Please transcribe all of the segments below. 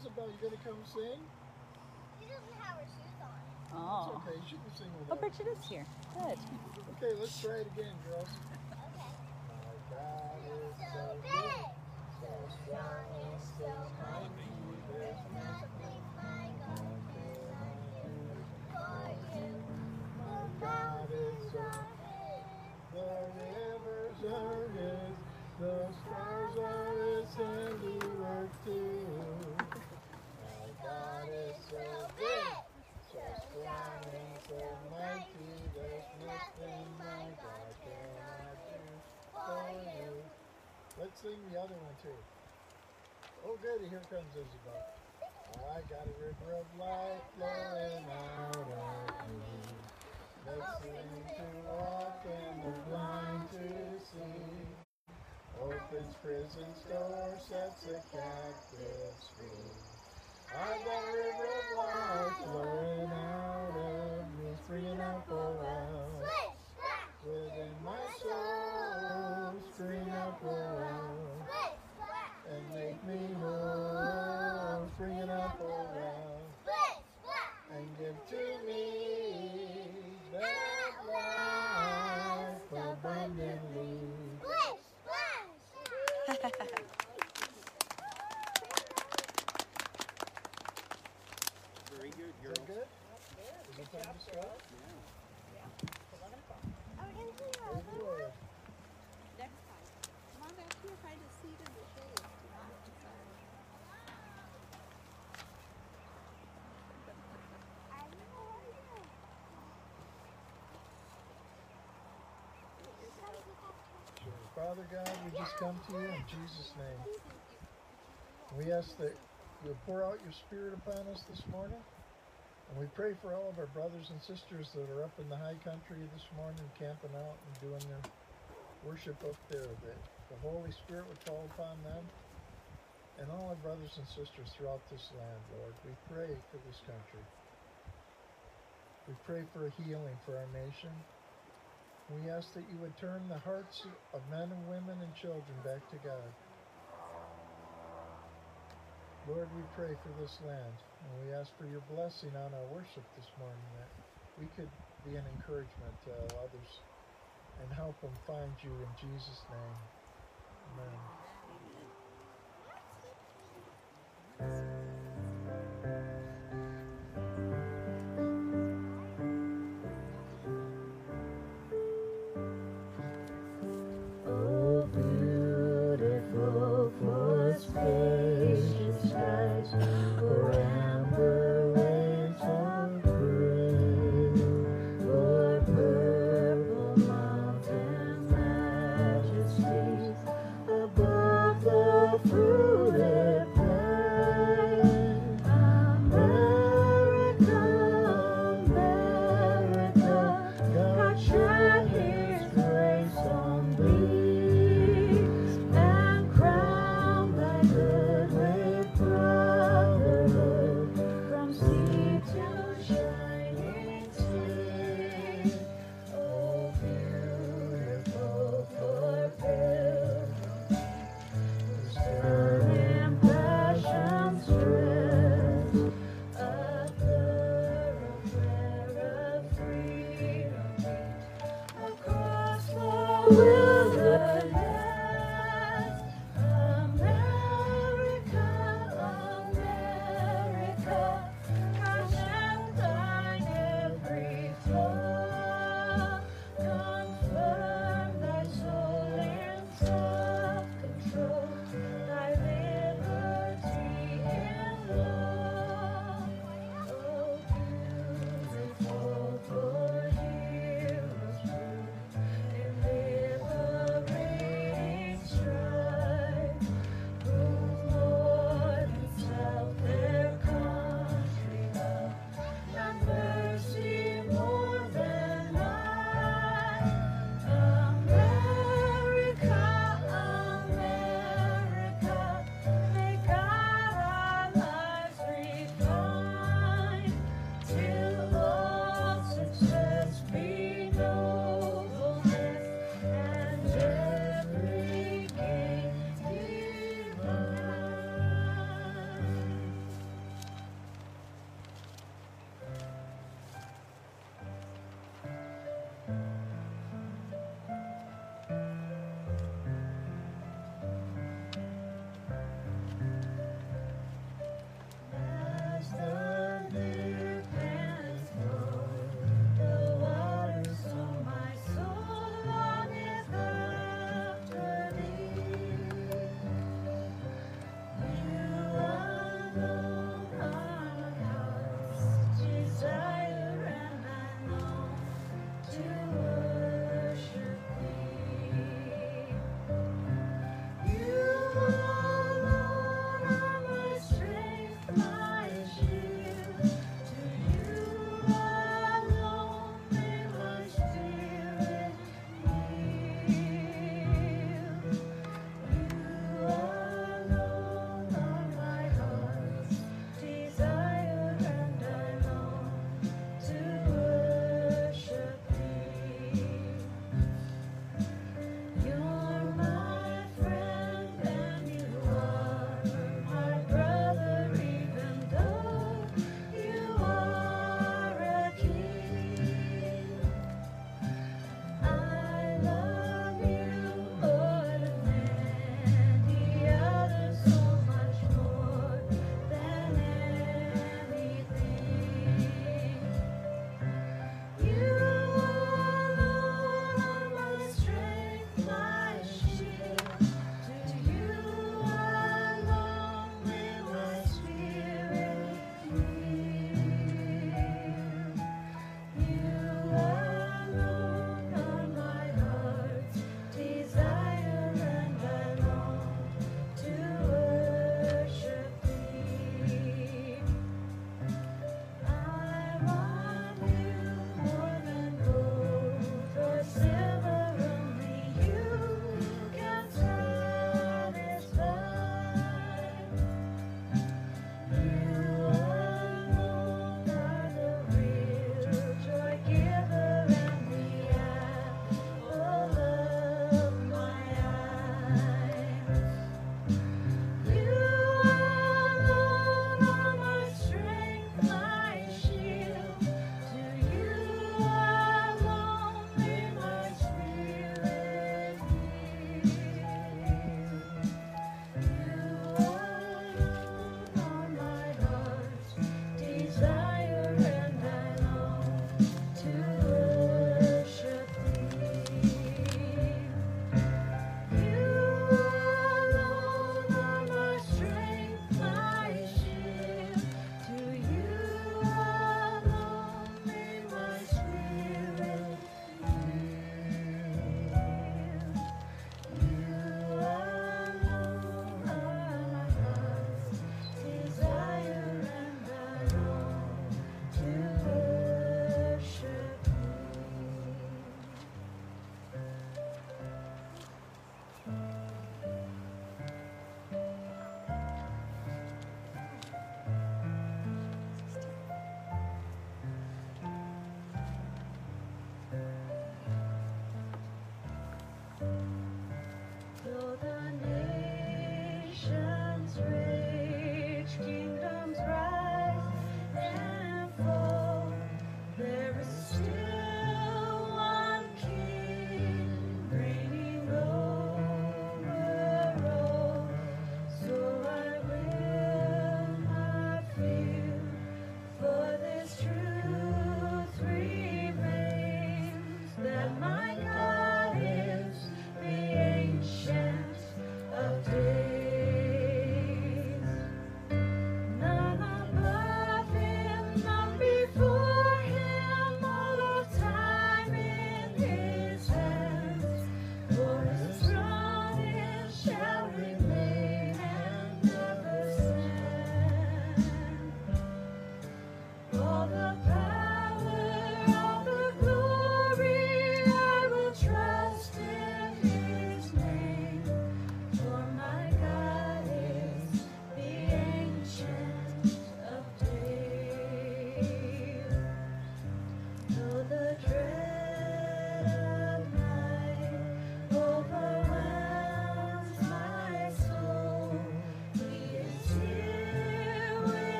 Isabel, you gonna come sing? She doesn't have her shoes on. Oh. It's okay, she can sing without. Oh, Bridget is here. Good. Okay, let's try it again, girls. Okay. My God is So big, so strong, and so mighty. There's nothing my God cannot do for you. The mountains are big, The rivers are His, the stars are His handiwork too. My God is so big, so strong and so mighty. There's nothing my God cannot do for you. Let's sing the other one too. Oh goody, here comes Isabel. I got a river of life flowing out of me. Makes the lame to walk and the blind to see. Opens prison door, sets the captives free. I got a river of life flowing out of me, springing up around. Within my soul, spring up around. And make me whole, springing up around. And give to me that life abundantly. Very good, Is girl. that good? Is it time to start? Very good. Next time. Come on back here, find a seat in the shade. Sure. Father God, we just come to you in Jesus' name. We ask that you'll pour out your Spirit upon us this morning. And we pray for all of our brothers and sisters that are up in the high country this morning, camping out and doing their worship up there, that the Holy Spirit would fall upon them and all our brothers and sisters throughout this land, Lord. We pray for this country. We pray for a healing for our nation. We ask that you would turn the hearts of men and women and children back to God. Lord, we pray for this land, and we ask for your blessing on our worship this morning, that we could be an encouragement to others and help them find you in Jesus' name. Amen. Oh, beautiful for spacious skies, for amber waves of gray, for purple mountain majesties, above the fruited plain. America, America, God shed His grace on thee, and crown thy good with brotherhood, from sea to shining sea. Oh, beautiful for pilgrims, turning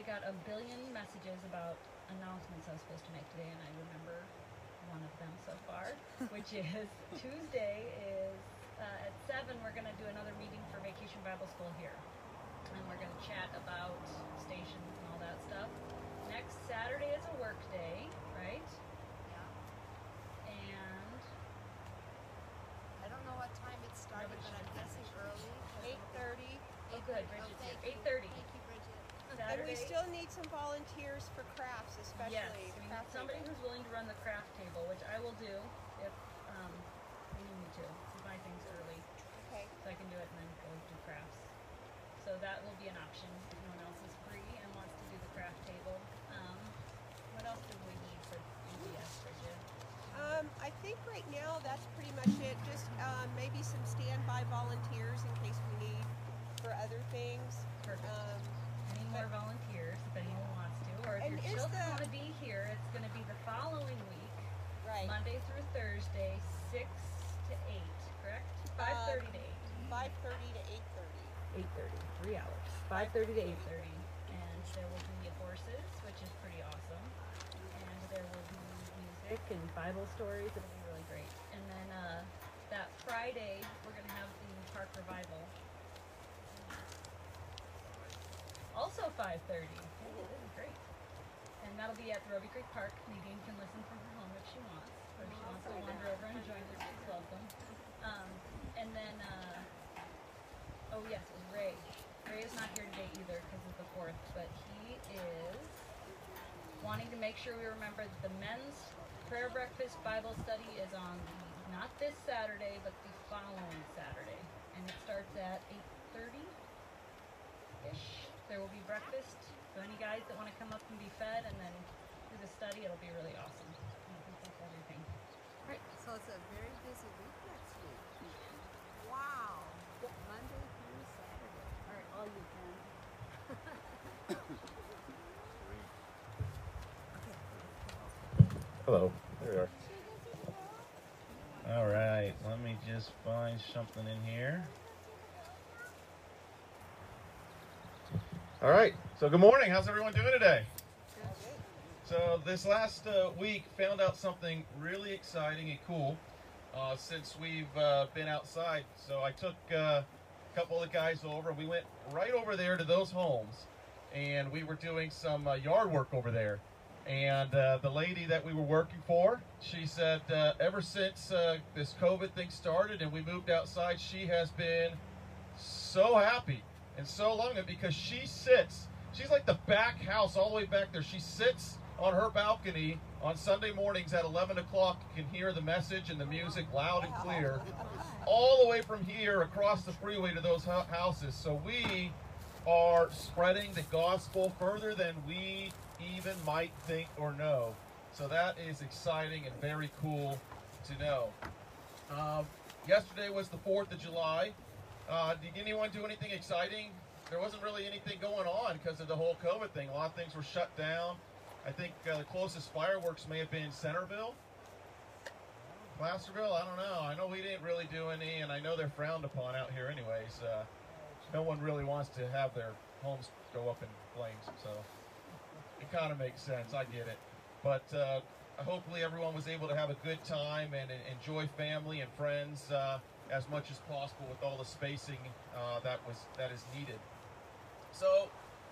got a billion messages about announcements I was supposed to make today, and I remember one of them so far, which is Tuesday is at 7, we're going to do another meeting for Vacation Bible School here. And we're going to chat about stations and all that stuff. Next Saturday is a work day, right? Yeah. And I don't know what time it started, Nobody but I'm should guessing early. 8:30. Oh, good, Bridget's thank here. you. 8:30. Thank you, Bridget. And we Saturday, still need some volunteers for crafts, especially yes, the we need craft somebody table. who's willing to run the craft table, which I will do if we need me to buy things early, Okay. so I can do it and then go do crafts. So that will be an option if no one else is free and wants to do the craft table. What else do we need for VBS, Bridget? I think right now that's pretty much it. Just maybe some standby volunteers in case we need for other things. Perfect. Any but- more volunteers if anyone wants to, or if And your is children the- want to be here, it's going to be the following week, Right. Monday through Thursday, 6 to 8, correct? 5:30 to 8. 5:30 to 8:30. 8:30, 3 hours. 5:30 to 8:30, and there will be horses, which is pretty awesome, and there will be music and Bible stories. It'll be really great. And then that Friday, we're going to have the park revival. Also 5:30. Hey, this is great. And that'll be at the Roby Creek Park. Nadine can listen from her home if she wants, or if she wants to wander over and join us, she's welcome. And then, oh yes, it was Ray. Ray is not here today either because of the 4th, but he is wanting to make sure we remember that the men's prayer breakfast Bible study is on not this Saturday, but the following Saturday. And it starts at 8:30-ish. There will be breakfast. So any guys that want to come up and be fed and then do the study, it'll be really awesome. I think that's everything. Right. So it's a very busy week next week. Wow. Monday through Saturday. All right, all you can. Hello. There we are. All right. Let me just find something in here. All right. So good morning. How's everyone doing today? So this last week found out something really exciting and cool since we've been outside. So I took a couple of the guys over. We went right over there to those homes, and we were doing some yard work over there. And the lady that we were working for, she said ever since this COVID thing started and we moved outside, she has been so happy and so loving it because she's like the back house all the way back there. She sits on her balcony on Sunday mornings at 11 o'clock. You can hear the message and the music loud and clear all the way from here across the freeway to those houses. So we are spreading the gospel further than we even might think or know. So that is exciting and very cool to know. Yesterday was the 4th of July. Did anyone do anything exciting? There wasn't really anything going on because of the whole COVID thing. A lot of things were shut down. I think the closest fireworks may have been Centerville. Placerville, I don't know. I know we didn't really do any, and I know they're frowned upon out here anyways. No one really wants to have their homes go up in flames, so it kind of makes sense. I get it. But hopefully everyone was able to have a good time and enjoy family and friends as much as possible with all the spacing that is needed. So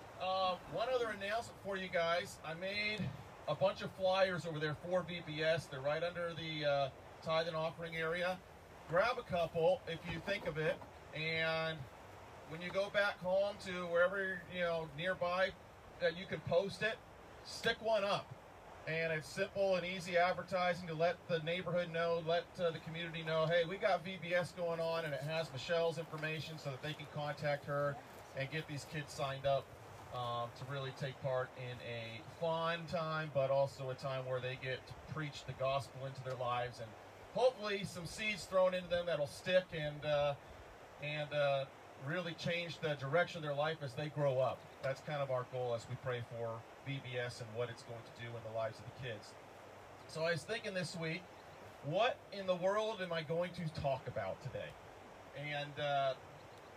one other announcement for you guys. I made a bunch of flyers over there for VBS. They're right under the tithe and offering area. Grab a couple if you think of it, and when you go back home to wherever nearby that you can post it, stick one up. And it's simple and easy advertising to let the neighborhood know, let the community know, hey, we got VBS going on, and it has Michelle's information so that they can contact her and get these kids signed up to really take part in a fun time, but also a time where they get to preach the gospel into their lives, and hopefully some seeds thrown into them that'll stick and really change the direction of their life as they grow up. That's kind of our goal as we pray for VBS and what it's going to do in the lives of the kids. So I was thinking this week, what in the world am I going to talk about today? And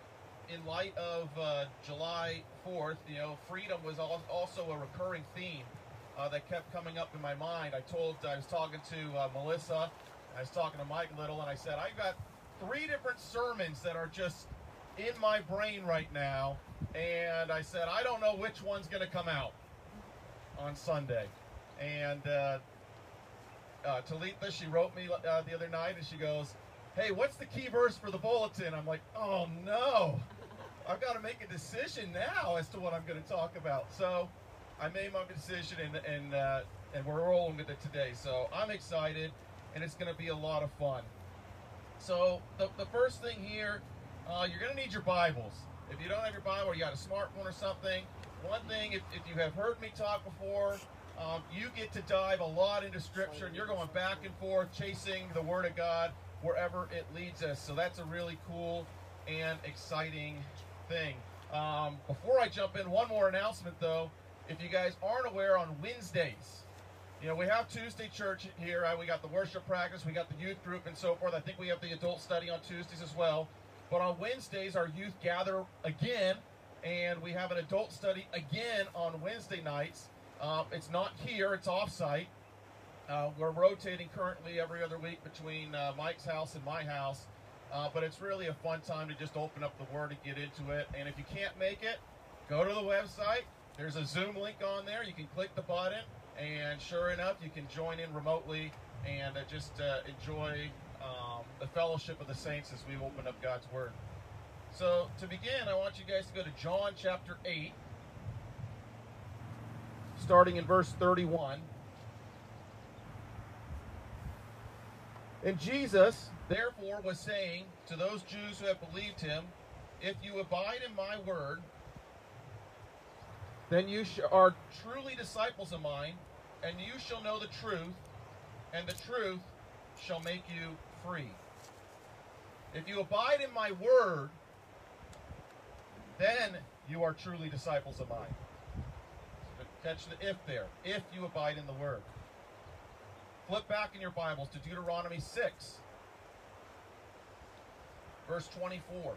in light of July 4th, you know, freedom was also a recurring theme that kept coming up in my mind. I was talking to Melissa, I was talking to Mike Little, and I said, I've got 3 different sermons that are just in my brain right now, and I said, I don't know which one's going to come out on Sunday. And Talitha, she wrote me the other night, and she goes, hey, what's the key verse for the bulletin? I'm like, oh no, I've got to make a decision now as to what I'm going to talk about. So I made my decision, and we're rolling with it today. So I'm excited, and it's going to be a lot of fun. So the first thing here, you're going to need your Bibles. If you don't have your Bible, or you got a smartphone or something, one thing, if you have heard me talk before, you get to dive a lot into Scripture, and you're going back and forth, chasing the Word of God wherever it leads us. So that's a really cool and exciting thing. Before I jump in, one more announcement, though. If you guys aren't aware, on Wednesdays, you know, we have Tuesday church here. We got the worship practice, we got the youth group, and so forth. I think we have the adult study on Tuesdays as well. But on Wednesdays, our youth gather again, and we have an adult study again on Wednesday nights. It's not here, it's off-site. We're rotating currently every other week between Mike's house and my house. But it's really a fun time to just open up the Word and get into it. And if you can't make it, go to the website. There's a Zoom link on there. You can click the button, and sure enough, you can join in remotely and just enjoy the fellowship of the saints as we open up God's Word. So to begin, I want you guys to go to John chapter 8, starting in verse 31. And Jesus, therefore, was saying to those Jews who have believed him, if you abide in my word, then you are truly disciples of mine, and you shall know the truth, and the truth shall make you free. If you abide in my word, then you are truly disciples of mine. Catch the if there. If you abide in the word. Flip back in your Bibles to Deuteronomy 6, verse 24.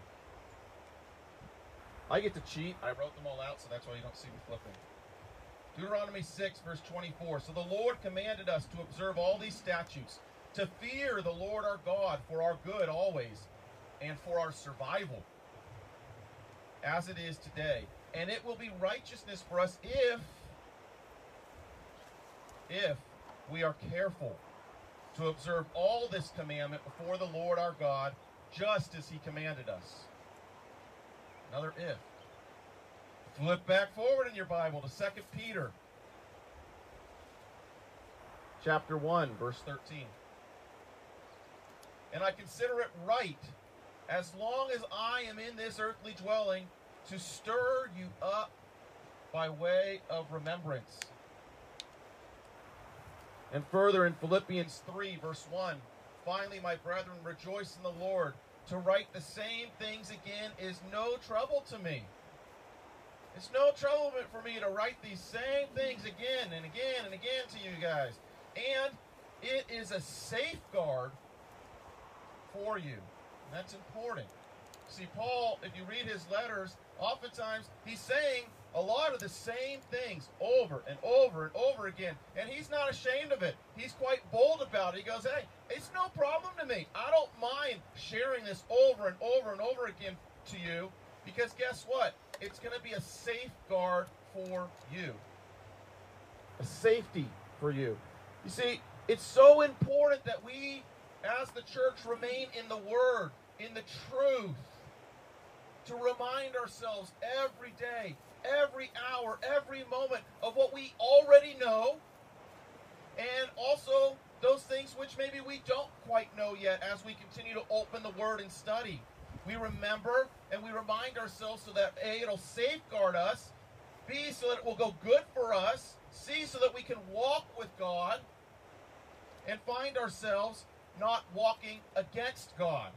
I get to cheat. I wrote them all out, so that's why you don't see me flipping. Deuteronomy 6, verse 24. So the Lord commanded us to observe all these statutes, to fear the Lord our God for our good always, and for our survival, as it is today. And it will be righteousness for us if we are careful to observe all this commandment before the Lord our God, just as he commanded us. Another if. Flip back forward in your Bible to 2 Peter chapter 1, verse 13. And I consider it right, as long as I am in this earthly dwelling, to stir you up by way of remembrance. And further in Philippians 3, verse 1, finally, my brethren, rejoice in the Lord. To write the same things again is no trouble to me. It's no trouble for me to write these same things again and again and again to you guys. And it is a safeguard for you. And that's important. See, Paul, if you read his letters, oftentimes he's saying a lot of the same things over and over and over again. And he's not ashamed of it. He's quite bold about it. He goes, hey, it's no problem to me. I don't mind sharing this over and over and over again to you, because guess what? It's going to be a safeguard for you. A safety for you. You see, it's so important that we, as the church, remain in the Word, in the truth, to remind ourselves every day, every hour, every moment of what we already know, and also those things which maybe we don't quite know yet as we continue to open the Word and study. We remember and we remind ourselves so that A, it'll safeguard us, B, so that it will go good for us, C, so that we can walk with God and find ourselves not walking against God.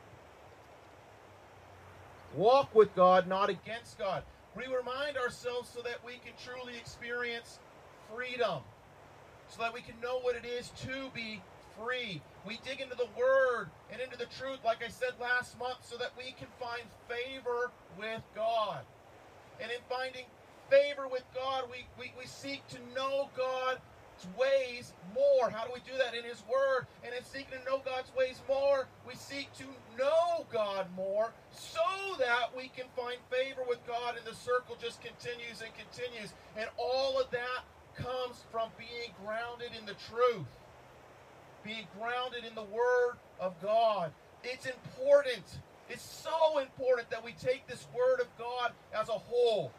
Walk with God, not against God. We remind ourselves so that we can truly experience freedom, so that we can know what it is to be free. We dig into the Word and into the truth, like I said last month, so that we can find favor with God. And in finding favor with God, we seek to know God's ways more. How do we do that? In His Word. And in seeking to know God's ways more, we seek to know God more so that we can find favor with God, and the circle just continues and continues. And all of that comes from being grounded in the truth. Being grounded in the Word of God. It's important. It's so important that we take this Word of God as a whole.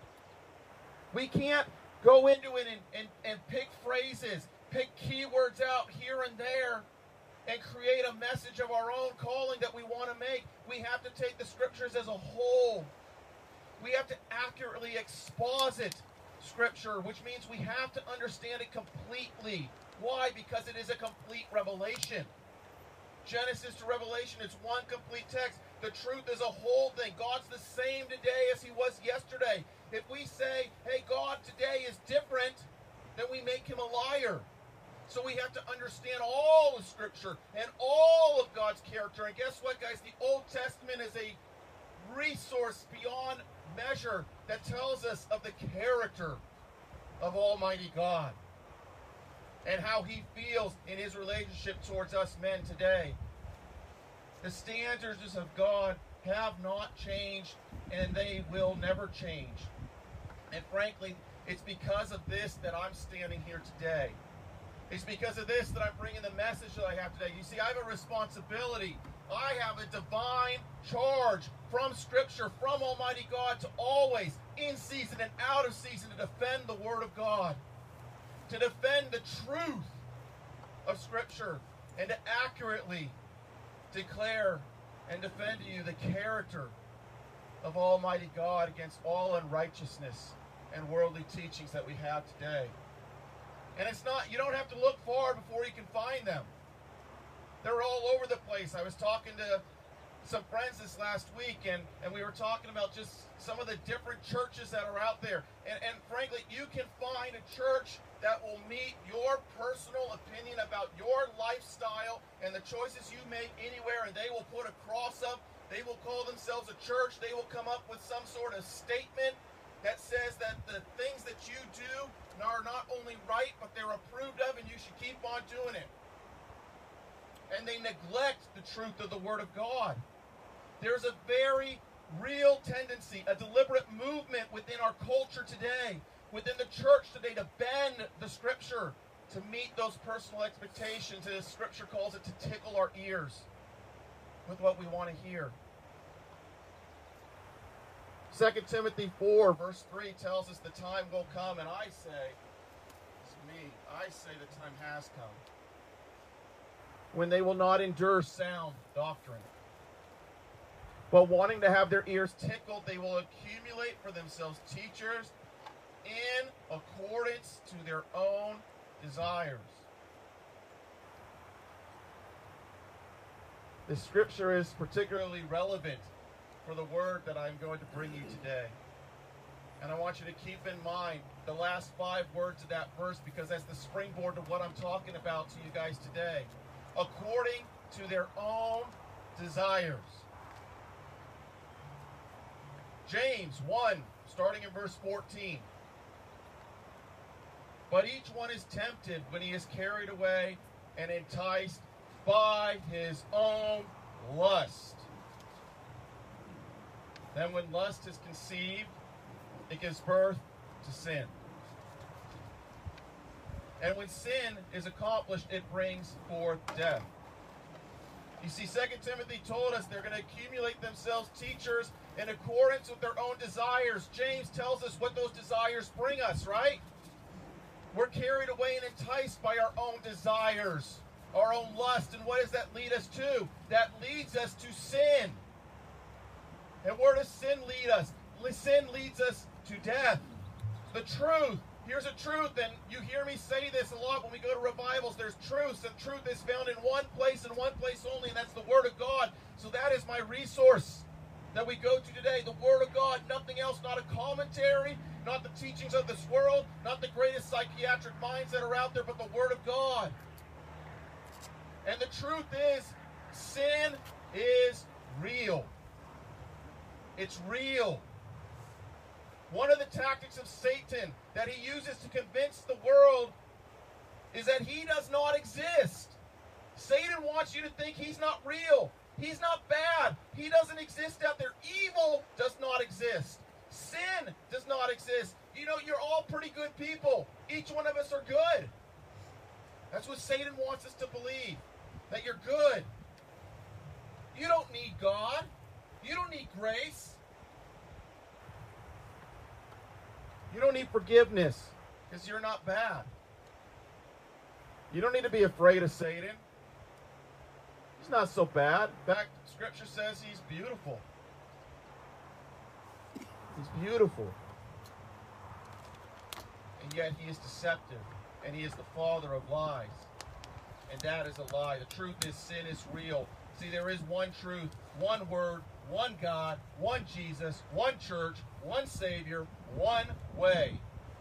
We can't go into it and pick phrases, pick keywords out here and there, and create a message of our own calling that we want to make. We have to take the Scriptures as a whole. We have to accurately exposit Scripture, which means we have to understand it completely. Why? Because it is a complete revelation. Genesis to Revelation is one complete text. The truth is a whole thing. God's the same today as He was yesterday. If we say, hey, God today is different, then we make Him a liar. So we have to understand all of Scripture and all of God's character. And guess what, guys? The Old Testament is a resource beyond measure that tells us of the character of Almighty God and how He feels in His relationship towards us men today. The standards of God have not changed, and they will never change. And frankly, it's because of this that I'm standing here today. It's because of this that I'm bringing the message that I have today. You see, I have a responsibility. I have a divine charge from Scripture, from Almighty God, to always, in season and out of season, to defend the Word of God. To defend the truth of Scripture. And to accurately declare and defend to you the character of Almighty God against all unrighteousness and worldly teachings that we have today. And it's not, you don't have to look far before you can find them. They're all over the place. I was talking to some friends this last week, and we were talking about just some of the different churches that are out there. And frankly, you can find a church that will meet your personal opinion about your lifestyle and the choices you make anywhere, and they will put a cross up. They will call themselves a church. They will come up with some sort of statement that says that the things that you do are not only right, but they're approved of, and you should keep on doing it. And they neglect the truth of the Word of God. There's a very real tendency, a deliberate movement within our culture today, within the church today, to bend the Scripture to meet those personal expectations, as Scripture calls it, to tickle our ears with what we want to hear. 2 Timothy 4, verse 3 tells us the time will come, and I say, it's me, I say the time has come, when they will not endure sound doctrine. But wanting to have their ears tickled, they will accumulate for themselves teachers in accordance to their own desires. This scripture is particularly relevant for the word that I'm going to bring you today. And I want you to keep in mind the last 5 words of that verse, because that's the springboard to what I'm talking about to you guys today. According to their own desires. James 1, starting in verse 14. But each one is tempted when he is carried away and enticed by his own lust. Then when lust is conceived, it gives birth to sin. And when sin is accomplished, it brings forth death. You see, 2 Timothy told us they're going to accumulate themselves teachers in accordance with their own desires. James tells us what those desires bring us, right? We're carried away and enticed by our own desires, our own lust. And what does that lead us to? That leads us to sin. And where does sin lead us? Sin leads us to death. The truth. Here's a truth, and you hear me say this a lot when we go to revivals. There's truth, and truth is found in one place and one place only, and that's the Word of God. So that is my resource that we go to today. The Word of God, nothing else, not a commentary, not the teachings of this world, not the greatest psychiatric minds that are out there, but the Word of God. And the truth is, sin It's real. One of the tactics of Satan that he uses to convince the world is that he does not exist. Satan wants you to think he's not real. He's not bad. He doesn't exist out there. Evil does not exist. Sin does not exist. You know, you're all pretty good people. Each one of us are good. That's what Satan wants us to believe, that you're good. You don't need God. You don't need grace. You don't need forgiveness because you're not bad. You don't need to be afraid of Satan. He's not so bad. In fact, Scripture says he's beautiful. He's beautiful. And yet he is deceptive. And he is the father of lies. And that is a lie. The truth is sin is real. See, there is one truth, one word, one God, one Jesus, one church, one Savior, one way.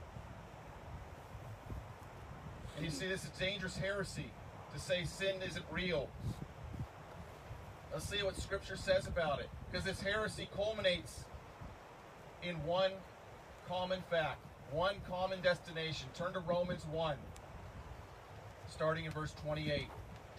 And you see, this is dangerous heresy to say sin isn't real. Let's see what Scripture says about it. Because this heresy culminates in one common fact, one common destination. Turn to Romans 1, starting in verse 28.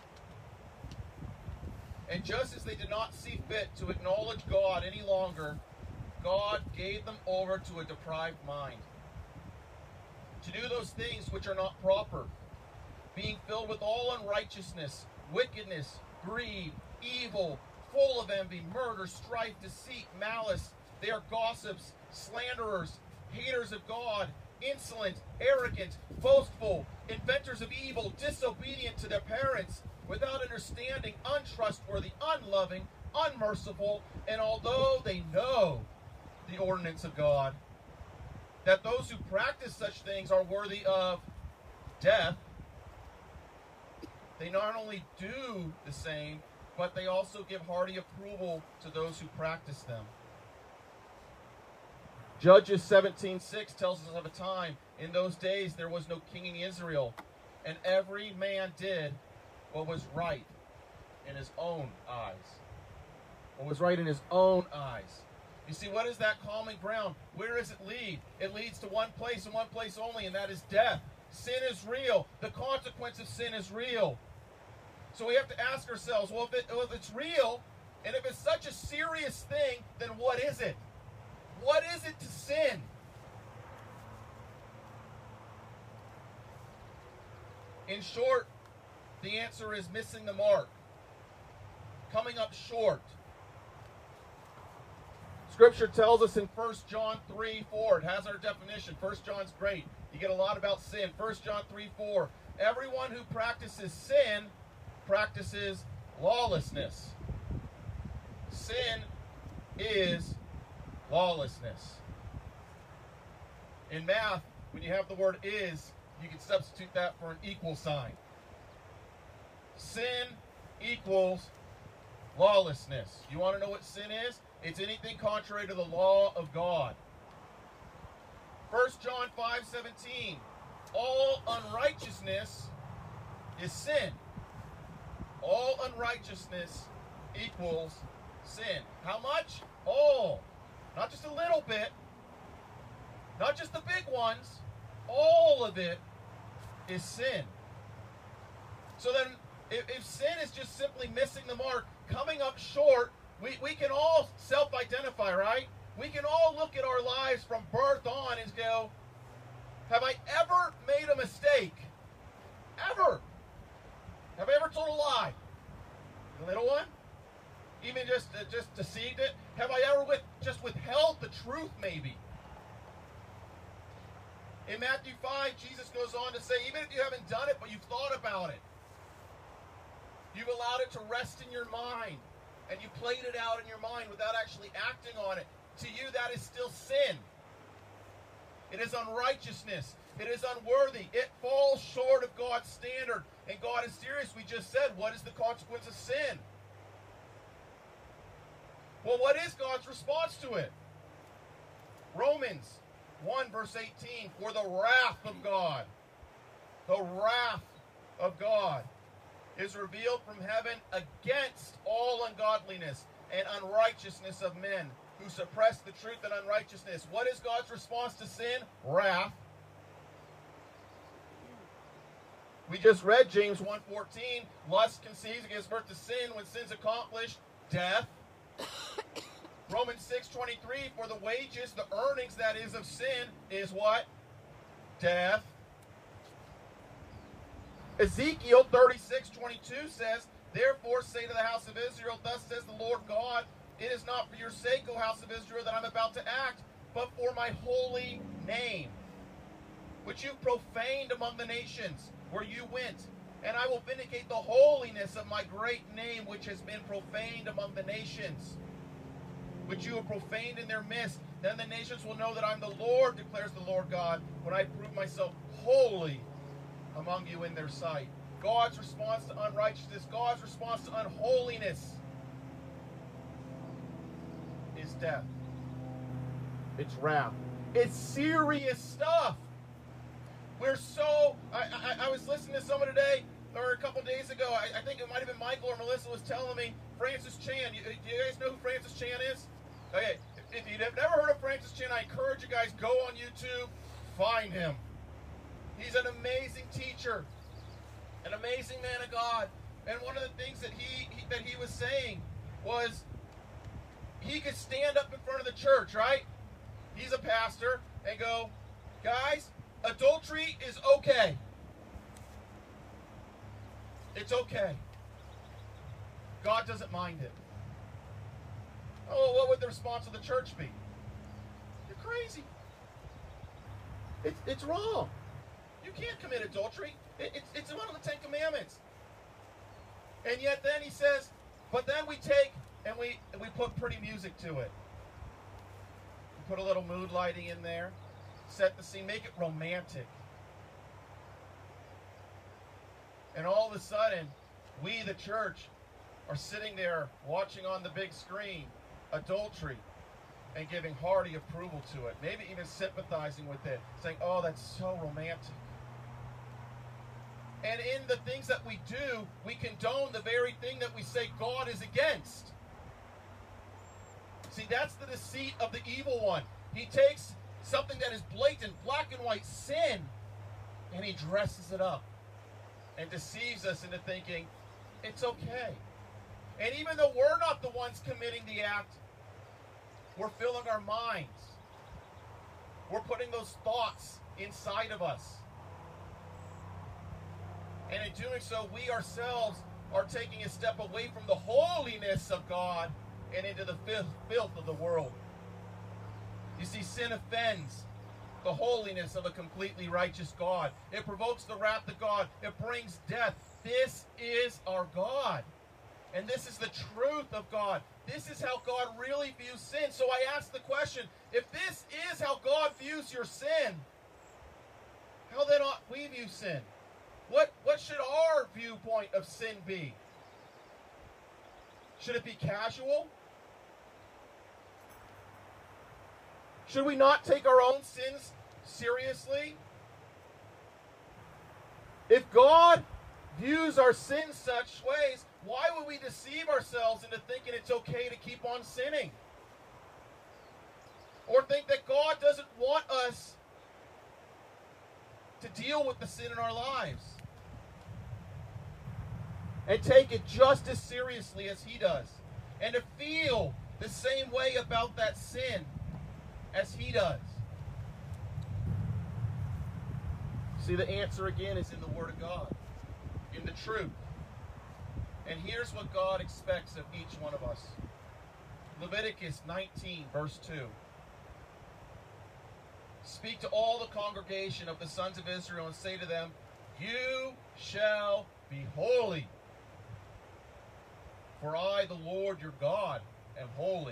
And just as they did not see fit to acknowledge God any longer, God gave them over to a deprived mind, to do those things which are not proper, being filled with all unrighteousness, wickedness, greed, evil, full of envy, murder, strife, deceit, malice. They are gossips, slanderers, haters of God, insolent, arrogant, boastful, inventors of evil, disobedient to their parents, without understanding, untrustworthy, unloving, unmerciful. And although they know the ordinance of God, that those who practice such things are worthy of death, they not only do the same, but they also give hearty approval to those who practice them. Judges 17:6 tells us of a time, in those days there was no king in Israel, and every man did what was right in his own eyes. What was right in his own eyes. You see, what is that common ground? Where does it lead? It leads to one place and one place only, and that is death. Sin is real. The consequence of sin is real. So we have to ask ourselves, well, if it's real, and if it's such a serious thing, then what is it? What is it to sin? In short, the answer is missing the mark. Coming up short. Scripture tells us in 1 John 3:4, it has our definition. 1 John's great. You get a lot about sin. 1 John 3:4. Everyone who practices sin practices lawlessness. Sin is lawlessness. In math, when you have the word is, you can substitute that for an equal sign. Sin equals lawlessness. You want to know what sin is? It's anything contrary to the law of God. 1 John 5:17. All unrighteousness is sin. All unrighteousness equals sin. How much? All. Not just a little bit. Not just the big ones. All of it is sin. So then, if sin is just simply missing the mark, coming up short, we can all self-identify, right? We can all look at our lives from birth on and go, have I ever made a mistake? Ever? Have I ever told a lie? The little one? Even just deceived it? Have I ever just withheld the truth, maybe? In Matthew 5, Jesus goes on to say, even if you haven't done it, but you've thought about it, you've allowed it to rest in your mind, and you played it out in your mind without actually acting on it, to you that is still sin. It is unrighteousness. It is unworthy. It falls short of God's standard. And God is serious. We just said, what is the consequence of sin? Well, what is God's response to it? Romans 1 verse 18, for the wrath of God, the wrath of God is revealed from heaven against all ungodliness and unrighteousness of men who suppress the truth and unrighteousness. What is God's response to sin? Wrath. We just read James 1:14. Lust conceives and gives birth to sin. When sin's accomplished, death. Romans 6:23, for the wages, the earnings, that is, of sin, is what? Death. Ezekiel 36:22 says, therefore say to the house of Israel, thus says the Lord God, it is not for your sake, O house of Israel, that I'm about to act, but for my holy name, which you profaned among the nations where you went. And I will vindicate the holiness of my great name, which has been profaned among the nations, which you have profaned in their midst. Then the nations will know that I'm the Lord, declares the Lord God, when I prove myself holy among you in their sight. God's response to unrighteousness, God's response to unholiness is death. It's wrath. It's serious stuff. We're so... I was listening to someone today, or a couple days ago, I think it might have been Michael or Melissa was telling me, Francis Chan. Do you guys know who Francis Chan is? Okay, if you've never heard of Francis Chan, I encourage you guys, go on YouTube, find him. He's an amazing teacher, an amazing man of God. And one of the things that he was saying was he could stand up in front of the church, right? He's a pastor, and go, guys, adultery is okay. It's okay. God doesn't mind it. Oh, what would the response of the church be? You're crazy. It's wrong. You can't commit adultery. It's one of the 10 Commandments. And yet then he says, but then we take and we put pretty music to it. We put a little mood lighting in there. Set the scene. Make it romantic. And all of a sudden, we, the church, are sitting there watching on the big screen adultery and giving hearty approval to it. Maybe even sympathizing with it. Saying, oh, that's so romantic. And in the things that we do, we condone the very thing that we say God is against. See, that's the deceit of the evil one. He takes something that is blatant, black and white sin, and he dresses it up and deceives us into thinking it's okay. And even though we're not the ones committing the act, we're filling our minds. We're putting those thoughts inside of us. And in doing so, we ourselves are taking a step away from the holiness of God and into the filth of the world. You see, sin offends the holiness of a completely righteous God. It provokes the wrath of God. It brings death. This is our God. And this is the truth of God. This is how God really views sin. So I ask the question, if this is how God views your sin, how then ought we view sin? What should our viewpoint of sin be? Should it be casual? Should we not take our own sins seriously? If God views our sins such ways, why would we deceive ourselves into thinking it's okay to keep on sinning? Or think that God doesn't want us to deal with the sin in our lives and take it just as seriously as He does, and to feel the same way about that sin as He does? See, the answer again is in the Word of God, in the truth. And here's what God expects of each one of us. Leviticus 19, verse 2. Speak to all the congregation of the sons of Israel and say to them, you shall be holy, for I, the Lord your God, am holy.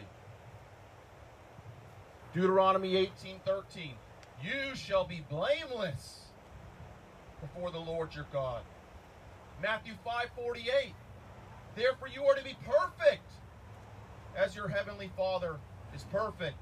Deuteronomy 18:13. You shall be blameless before the Lord your God. Matthew 5:48. Therefore you are to be perfect, as your heavenly Father is perfect.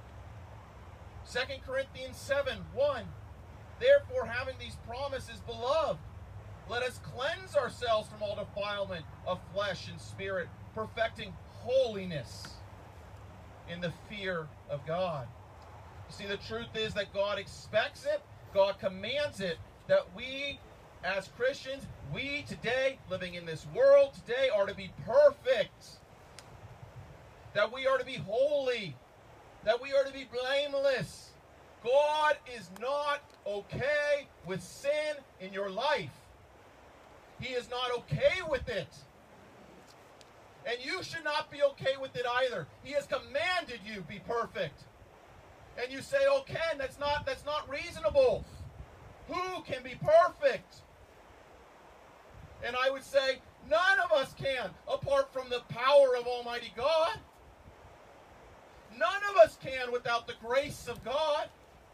2 Corinthians 7:1. Therefore, having these promises, beloved, let us cleanse ourselves from all defilement of flesh and spirit, perfecting holiness in the fear of God. You see, the truth is that God expects it, God commands it, that we as Christians, we today, living in this world today, are to be perfect. That we are to be holy. That we are to be blameless. God is not okay with sin in your life. He is not okay with it. And you should not be okay with it either. He has commanded you be perfect. And you say, "Oh, Ken, that's not reasonable. Who can be perfect?" And I would say, none of us can, apart from the power of Almighty God. None of us can without the grace of God.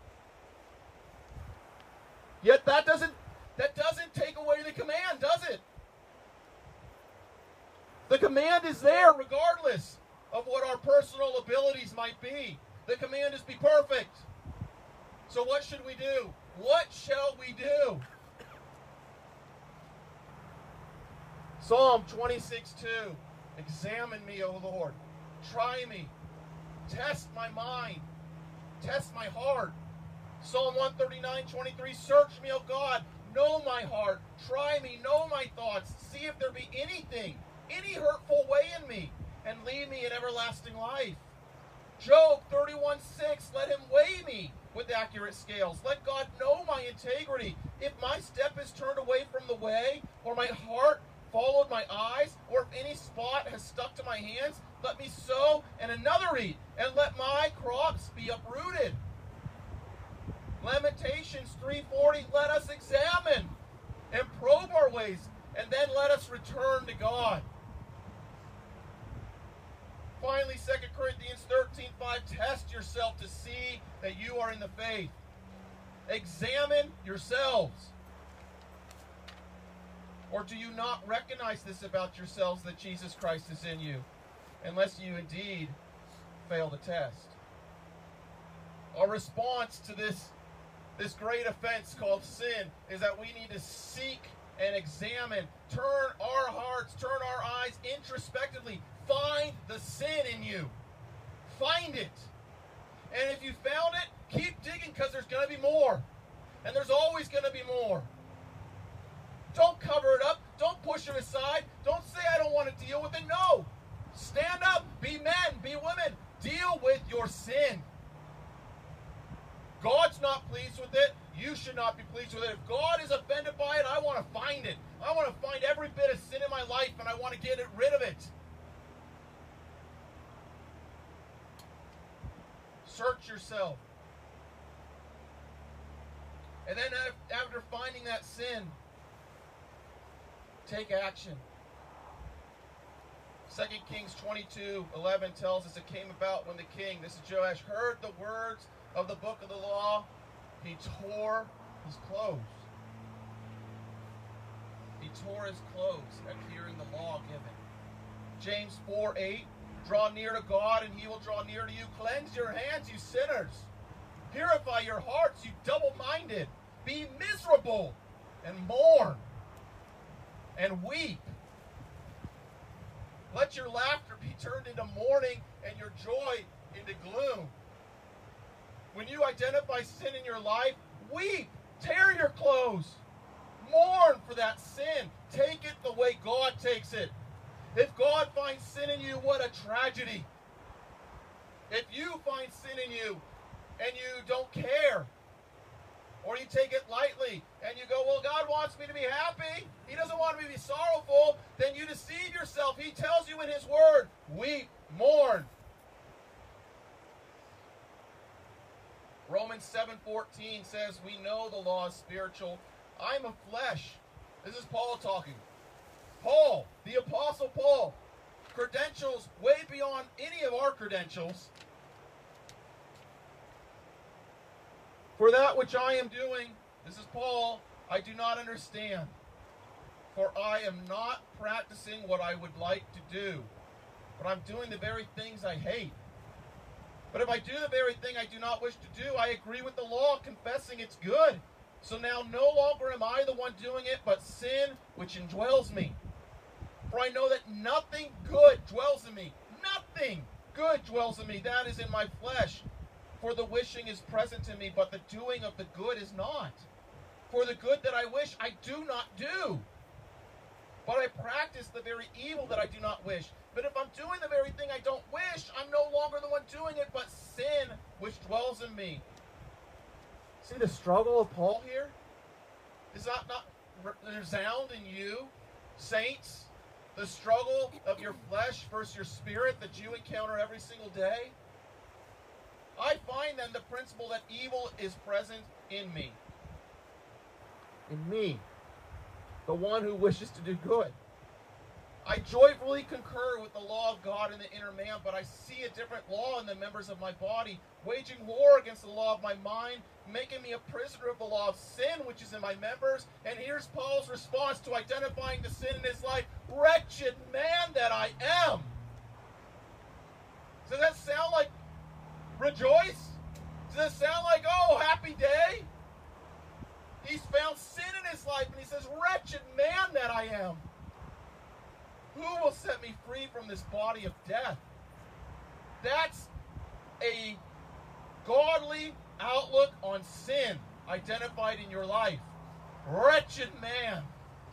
Yet that doesn't take away the command, does it? The command is there regardless of what our personal abilities might be. The command is be perfect. So what should we do? What shall we do? Psalm 26:2. Examine me, O Lord. Try me. Test my mind. Test my heart. Psalm 139:23. Search me, O God. Know my heart. Try me. Know my thoughts. See if there be anything, any hurtful way in me, and lead me in everlasting life. Job 31:6. Let him weigh me with accurate scales. Let God know my integrity. If my step is turned away from the way, or my heart followed my eyes, or if any spot has stuck to my hands, let me sow and another eat, and let my crops be uprooted. Lamentations 3:40, let us examine and probe our ways, and then let us return to God. Finally, 2 Corinthians 13:5, test yourself to see that you are in the faith. Examine yourselves. Or do you not recognize this about yourselves, that Jesus Christ is in you, unless you indeed fail the test? Our response to this great offense called sin is that we need to seek and examine, turn our hearts, turn our eyes introspectively, find the sin in you. Find it. And if you found it, keep digging, because there's going to be more. And there's always going to be more. Don't cover it up. Don't push it aside. Don't say, I don't want to deal with it. No. Stand up. Be men. Be women. Deal with your sin. God's not pleased with it. You should not be pleased with it. If God is offended by it, I want to find it. I want to find every bit of sin in my life, and I want to get rid of it. Search yourself. And then after finding that sin, take action. 2 Kings 22:11 tells us it came about when the king, this is Joash, heard the words of the book of the law, he tore his clothes. He tore his clothes at hearing the law given. James 4:8, draw near to God and he will draw near to you. Cleanse your hands, you sinners. Purify your hearts, you double-minded. Be miserable and mourn and weep. Let your laughter be turned into mourning and your joy into gloom. When you identify sin in your life, weep. Tear your clothes. Mourn for that sin. Take it the way God takes it. If God finds sin in you, what a tragedy. If you find sin in you and you don't care, or you take it lightly and you go, well, God wants me to be happy. He doesn't want me to be sorrowful. Then you deceive yourself. He tells you in His Word, weep, mourn. Romans 7:14 says, we know the law is spiritual. I'm of flesh. This is Paul talking. Paul, the Apostle Paul, credentials way beyond any of our credentials. For that which I am doing, this is Paul, I do not understand. For I am not practicing what I would like to do, but I'm doing the very things I hate. But if I do the very thing I do not wish to do, I agree with the law, confessing it's good. So now no longer am I the one doing it, but sin which indwells me. For I know that nothing good dwells in me. wishing good dwells in me, that is in my flesh. For the wishing is present in me, but the doing of the good is not. For the good that I wish, I do not do. But I practice the very evil that I do not wish. But if I'm doing the very thing I don't wish, I'm no longer the one doing it, but sin which dwells in me. See the struggle of Paul here? Does that not resound in you, saints? The struggle of your flesh versus your spirit that you encounter every single day? I find then the principle that evil is present in me. In me, the one who wishes to do good. I joyfully concur with the law of God in the inner man, but I see a different law in the members of my body, waging war against the law of my mind, making me a prisoner of the law of sin which is in my members. And here's Paul's response to identifying the sin in his life. Wretched man that I am. Does that sound like rejoice? Does it sound like, oh, happy day? He's found sin in his life, and he says, wretched man that I am. Who will set me free from this body of death? That's a godly outlook on sin identified in your life. Wretched man.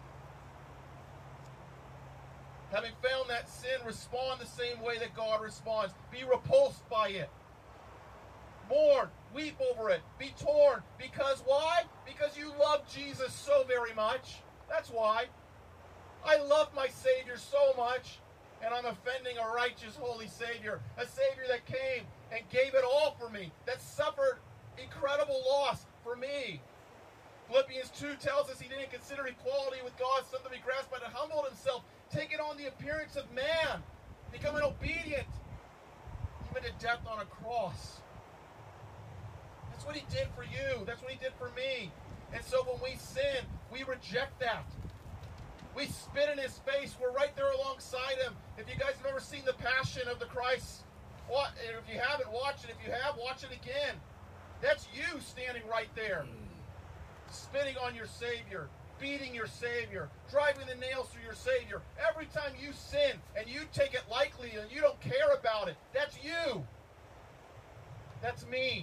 Having found that sin, respond the same way that God responds. Be repulsed by it. Mourn, weep over it, be torn. Because why? Because you love Jesus so very much. That's why. I love my Savior so much, and I'm offending a righteous, holy Savior. A Savior that came and gave it all for me, that suffered incredible loss for me. Philippians 2 tells us he didn't consider equality with God something to be grasped, but humbled himself, taking on the appearance of man, becoming obedient, even to death on a cross. That's what he did for you. That's what he did for me. And so when we sin, we reject that. We spit in his face. We're right there alongside him. If you guys have ever seen The Passion of the Christ, if you haven't, watch it. If you have, watch it again. That's you standing right there. Spitting on your Savior. Beating your Savior. Driving the nails through your Savior. Every time you sin and you take it lightly and you don't care about it, that's you. That's me.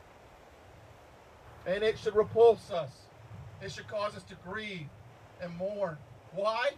And it should repulse us. It should cause us to grieve and mourn. Why?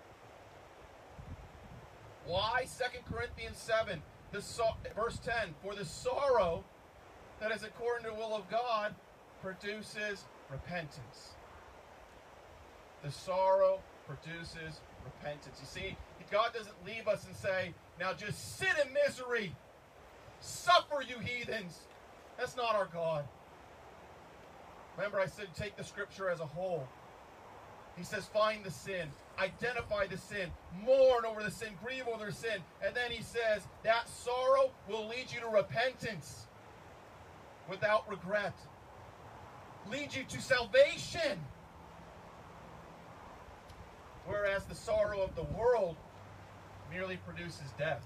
Why? 2 Corinthians 7, verse 10. For the sorrow that is according to the will of God produces repentance. The sorrow produces repentance. You see, God doesn't leave us and say, now just sit in misery. Suffer, you heathens. That's not our God. Remember, I said take the scripture as a whole. He says find the sin, identify the sin, mourn over the sin, grieve over the sin. And then he says that sorrow will lead you to repentance without regret. Lead you to salvation. Whereas the sorrow of the world merely produces death.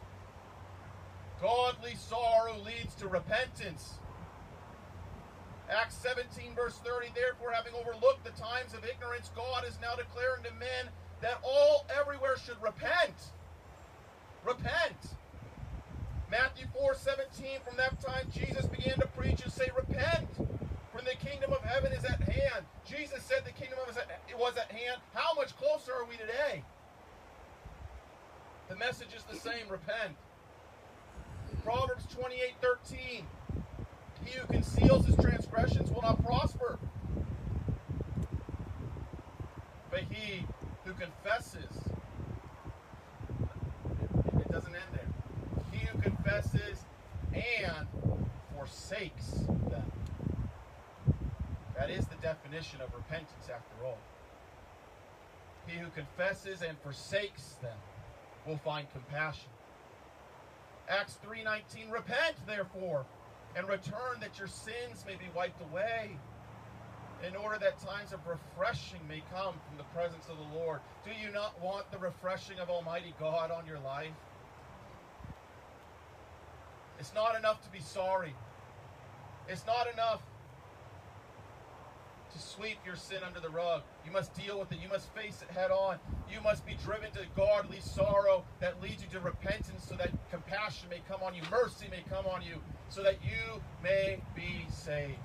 Godly sorrow leads to repentance. Acts 17 verse 30, therefore having overlooked the times of ignorance, God is now declaring to men that all everywhere should repent. Repent. Matthew 4:17, from that time Jesus began to preach and say, repent, for the kingdom of heaven is at hand. Jesus said the kingdom of heaven was at hand. How much closer are we today? The message is the same, repent. Proverbs 28:13. He who conceals his transgressions will not prosper. But he who confesses, it doesn't end there. He who confesses and forsakes them. That is the definition of repentance after all. He who confesses and forsakes them will find compassion. Acts 3:19, repent therefore, and return that your sins may be wiped away, in order that times of refreshing may come from the presence of the Lord. Do you not want the refreshing of Almighty God on your life? It's not enough to be sorry. It's not enough to sweep your sin under the rug. You must deal with it. You must face it head on. You must be driven to godly sorrow that leads you to repentance so that compassion may come on you, mercy may come on you, so that you may be saved.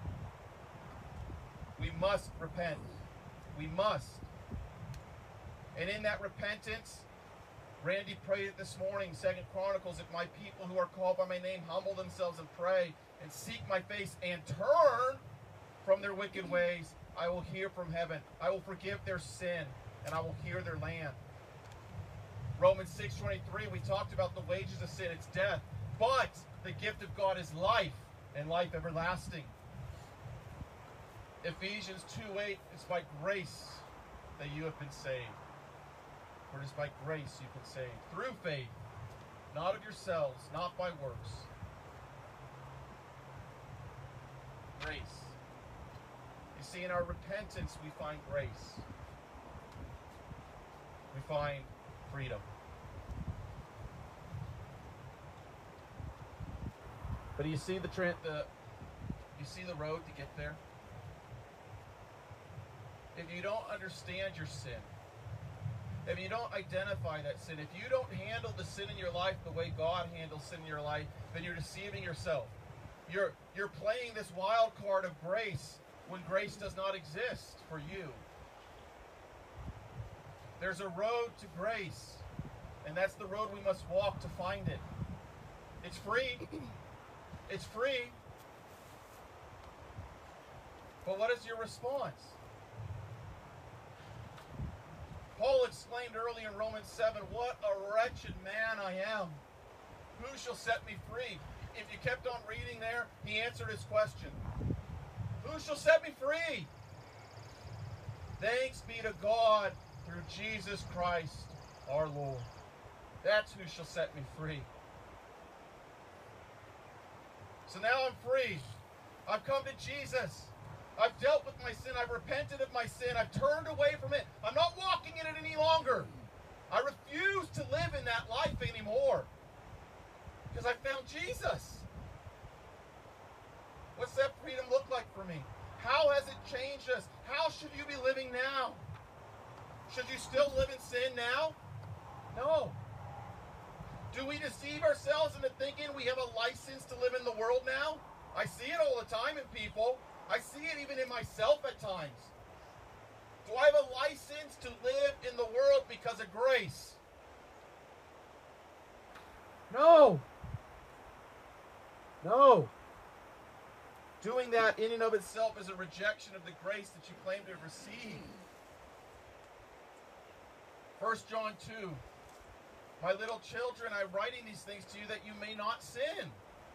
We must repent. We must. And in that repentance, Randy prayed it this morning, 2 Chronicles, if my people who are called by my name humble themselves and pray and seek my face and turn from their wicked ways, I will hear from heaven. I will forgive their sin, and I will heal their land. Romans 6:23, we talked about the wages of sin, it's death. But the gift of God is life, and life everlasting. Ephesians 2:8, it's by grace that you have been saved. For it is by grace you've been saved. Through faith, not of yourselves, not by works. Grace. You see, in our repentance, we find grace. We find freedom. But do you see the road to get there? If you don't understand your sin, if you don't identify that sin, if you don't handle the sin in your life the way God handles sin in your life, then you're deceiving yourself. You're playing this wild card of grace when grace does not exist for you. There's a road to grace, and that's the road we must walk to find it. It's free. It's free. But what is your response? Paul exclaimed early in Romans 7, "What a wretched man I am. Who shall set me free?" If you kept on reading there, he answered his question. Who shall set me free? Thanks be to God through Jesus Christ our Lord. That's who shall set me free. So now I'm free. I've come to Jesus. I've dealt with my sin. I've repented of my sin. I've turned away from it. I'm not walking in it any longer. I refuse to live in that life anymore because I found Jesus. What's that freedom look like for me? How has it changed us? How should you be living now? Should you still live in sin now? No. Do we deceive ourselves into thinking we have a license to live in the world now? I see it all the time in people. I see it even in myself at times. Do I have a license to live in the world because of grace? No. No. Doing that in and of itself is a rejection of the grace that you claim to have received. 1 John 2. My little children, I'm writing these things to you that you may not sin.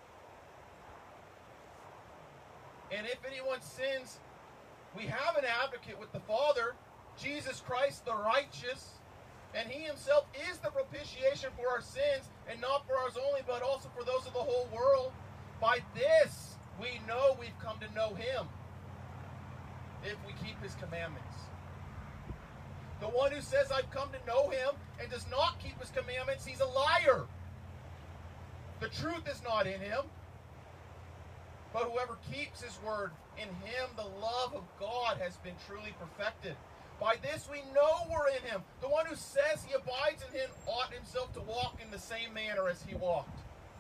And if anyone sins, we have an advocate with the Father, Jesus Christ the righteous, and he himself is the propitiation for our sins, and not for ours only, but also for those of the whole world. By this we know we've come to know him, if we keep his commandments. The one who says, I've come to know him, and does not keep his commandments, he's a liar. The truth is not in him. But whoever keeps his word, in him the love of God has been truly perfected. By this we know we're in him. The one who says he abides in him ought himself to walk in the same manner as he walked.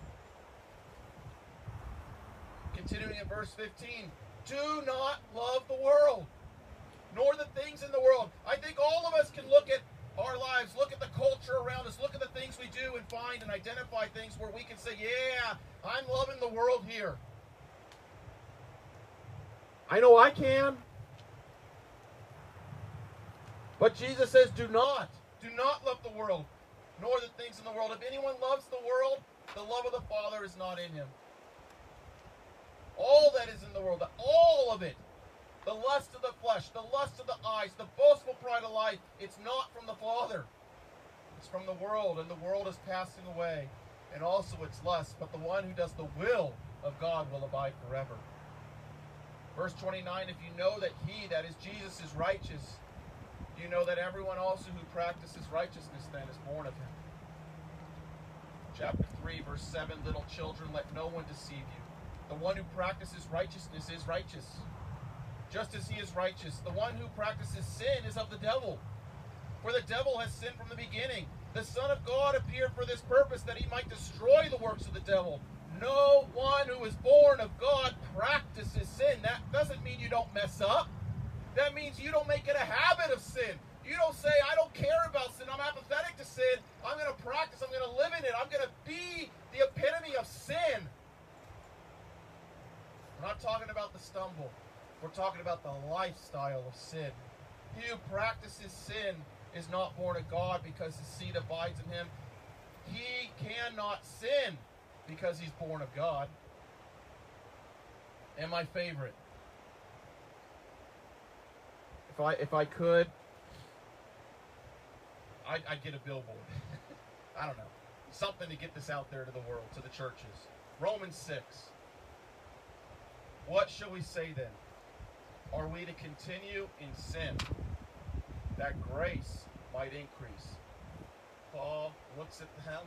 Continuing in verse 15. Do not love the world, nor the things in the world. I think all of us can look at our lives, look at the culture around us, look at the things we do and find and identify things where we can say, yeah, I'm loving the world here. I know I can. But Jesus says, do not love the world, nor the things in the world. If anyone loves the world, the love of the Father is not in him. All that is in the world, all of it, the lust of the flesh, the lust of the eyes, the boastful pride of life, it's not from the Father. It's from the world, and the world is passing away, and also its lust. But the one who does the will of God will abide forever. Verse 29, if you know that he, that is Jesus, is righteous, you know that everyone also who practices righteousness then is born of him. Chapter 3, verse 7, little children, let no one deceive you. The one who practices righteousness is righteous, just as he is righteous. The one who practices sin is of the devil, for the devil has sinned from the beginning. The Son of God appeared for this purpose, that he might destroy the works of the devil. No one who is born of God practices sin. That doesn't mean you don't mess up. That means you don't make it a habit of sin. You don't say, I don't care about sin. I'm apathetic to sin. I'm going to practice. I'm going to live in it. I'm going to be the epitome of sin. We're not talking about the stumble. We're talking about the lifestyle of sin. He who practices sin is not born of God, because his seed abides in him. He cannot sin because he's born of God. And my favorite, if I could, I'd get a billboard. I don't know. Something to get this out there to the world, to the churches. Romans 6. What shall we say then? Are we to continue in sin, that grace might increase? Paul looks at them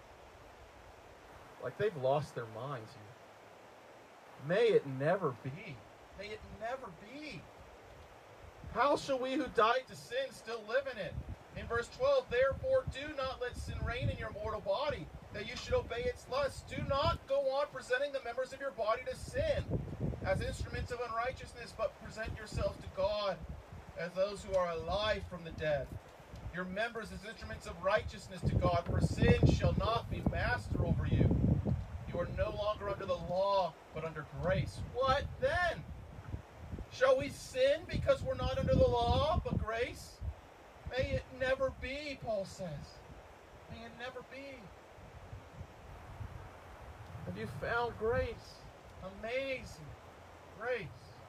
like they've lost their minds here. May it never be. May it never be. How shall we who died to sin still live in it? In verse 12, therefore do not let sin reign in your mortal body, that you should obey its lusts. Do not go on presenting the members of your body to sin as instruments of unrighteousness, but present yourselves to God as those who are alive from the dead. Your members as instruments of righteousness to God, for sin shall not be master over you. You are no longer under the law, but under grace. What then? Shall we sin because we're not under the law, but grace? May it never be, Paul says. May it never be. Have you found grace? Amazing grace.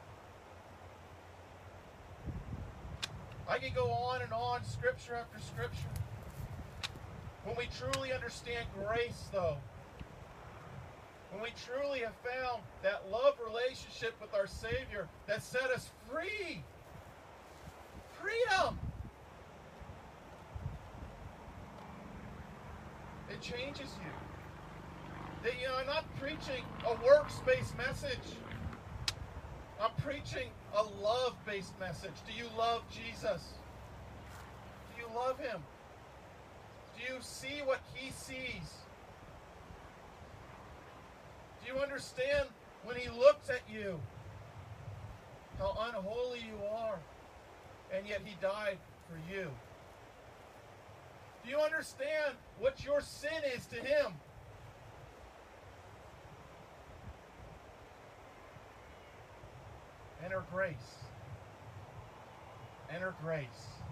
I could go on and on, scripture after scripture. When we truly understand grace, though, when we truly have found that love relationship with our Savior that set us free, freedom, it changes you. I'm not preaching a works-based message. I'm preaching a love-based message. Do you love Jesus? Do you love him? Do you see what he sees? Do you understand when he looks at you how unholy you are, and yet he died for you? Do you understand what your sin is to him? Enter grace. Enter grace.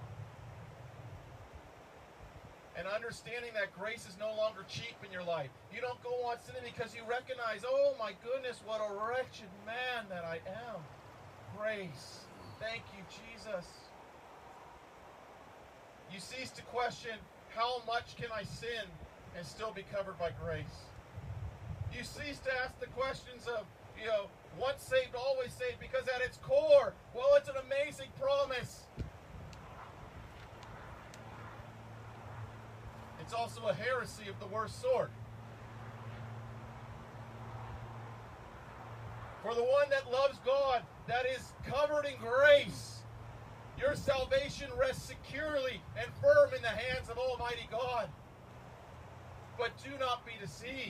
And understanding that grace is no longer cheap in your life. You don't go on sinning because you recognize, oh my goodness, what a wretched man that I am. Grace. Thank you, Jesus. You cease to question, how much can I sin and still be covered by grace? You cease to ask the questions of, once saved, always saved, because at its core, well, it's an amazing promise. It's also a heresy of the worst sort. For the one that loves God, that is covered in grace, your salvation rests securely and firm in the hands of Almighty God. But do not be deceived.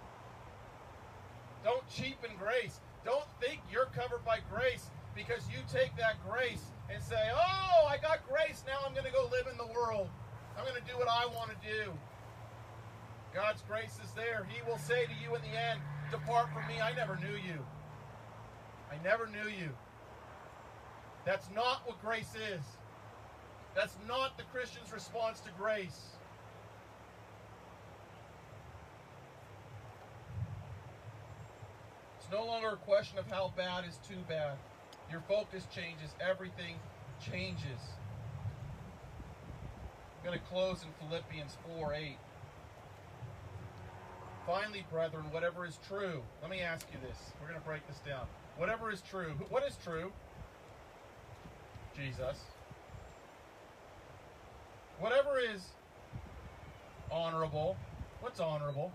Don't cheapen grace. Don't think you're covered by grace because you take that grace and say, oh, I got grace, now I'm going to go live in the world. I'm going to do what I want to do. God's grace is there. He will say to you in the end, depart from me, I never knew you. I never knew you. That's not what grace is. That's not the Christian's response to grace. It's no longer a question of how bad is too bad. Your focus changes. Everything changes. I'm going to close in Philippians 4:8. Finally, brethren, whatever is true. Let me ask you this. We're going to break this down. Whatever is true. What is true? Jesus. Whatever is honorable. What's honorable?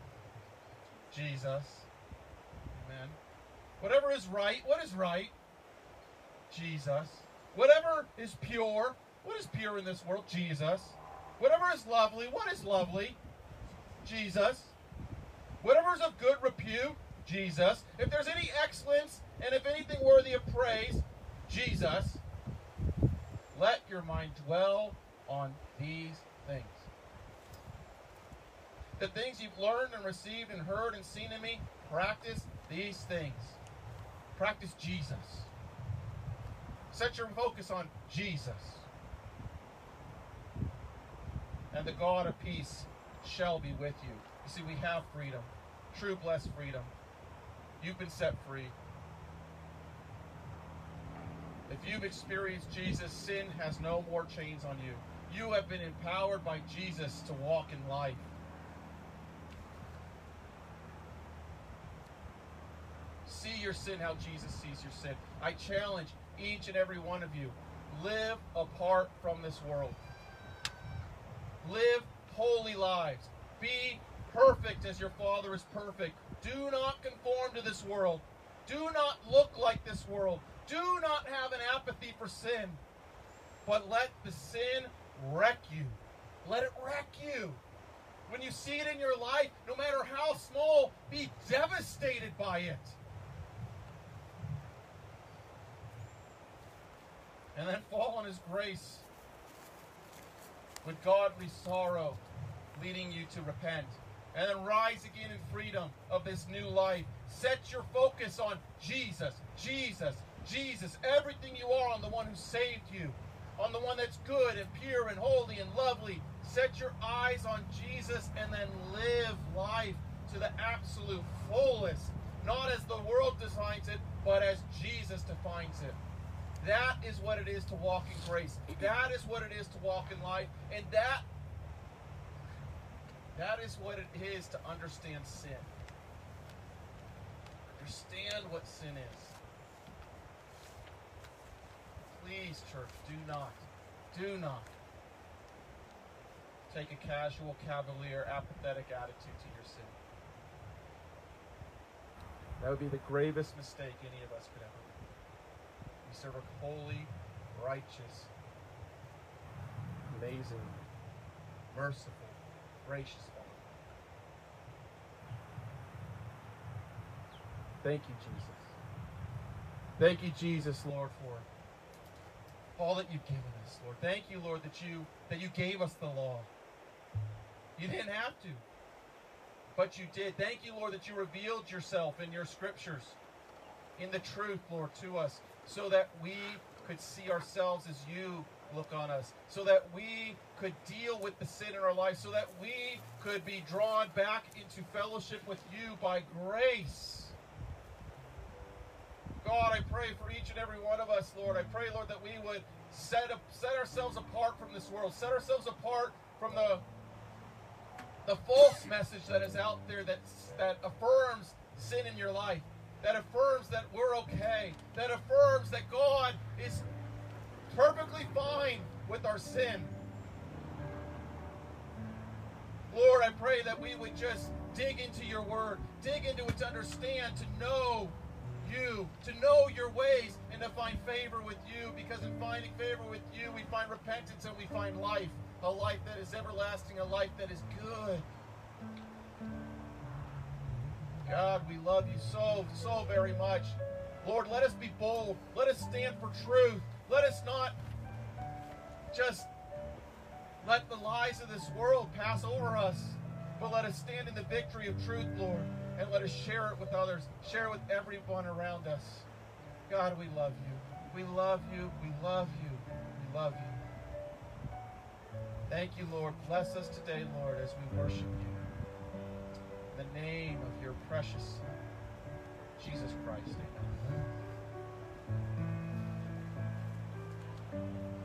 Jesus. Amen. Whatever is right. What is right? Jesus. Whatever is pure, what is pure in this world? Jesus. Whatever is lovely, what is lovely? Jesus. Whatever is of good repute, Jesus. If there's any excellence, and if anything worthy of praise, Jesus. Let your mind dwell on these things. The things you've learned and received and heard and seen in me, practice these things. Practice Jesus. Set your focus on Jesus. And the God of peace shall be with you. You see, we have freedom. True blessed freedom. You've been set free. If you've experienced Jesus, sin has no more chains on you. You have been empowered by Jesus to walk in life. See your sin how Jesus sees your sin. I challenge each and every one of you, live apart from this world. Live holy lives. Be perfect as your Father is perfect. Do not conform to this world. Do not look like this world. Do not have an apathy for sin. But let the sin wreck you. Let it wreck you. When you see it in your life, no matter how small, be devastated by it. And then fall on His grace with godly sorrow, leading you to repent. And then rise again in freedom of this new life. Set your focus on Jesus, Jesus, Jesus. Everything you are on the one who saved you, on the one that's good and pure and holy and lovely. Set your eyes on Jesus and then live life to the absolute fullest. Not as the world defines it, but as Jesus defines it. That is what it is to walk in grace. That is what it is to walk in life. And that is what it is to understand sin. Understand what sin is. Please, church, do not take a casual, cavalier, apathetic attitude to your sin. That would be the gravest mistake any of us could ever make. We serve a holy, righteous, amazing, merciful, gracious Father. Thank you, Jesus. Thank you, Jesus, Lord, for all that you've given us, Lord. Thank you, Lord, that you gave us the law. You didn't have to, but you did. Thank you, Lord, that you revealed yourself in your scriptures, in the truth, Lord, to us, so that we could see ourselves as you look on us, so that we could deal with the sin in our life, so that we could be drawn back into fellowship with you by grace. God, I pray for each and every one of us, Lord. I pray, Lord, that we would set ourselves apart from this world, set ourselves apart from the false message that is out there that affirms sin in your life, that affirms that we're okay, that affirms that God is perfectly fine with our sin. Lord, I pray that we would just dig into your word, dig into it to understand, to know you, to know your ways, and to find favor with you, because in finding favor with you, we find repentance and we find life, a life that is everlasting, a life that is good. God, we love you so very much. Lord, let us be bold. Let us stand for truth. Let us not just let the lies of this world pass over us, but let us stand in the victory of truth, Lord, and let us share it with others, share it with everyone around us. God, we love you. We love you. We love you. We love you. Thank you, Lord. Bless us today, Lord, as we worship you. In the name of your precious Son, Jesus Christ. Amen.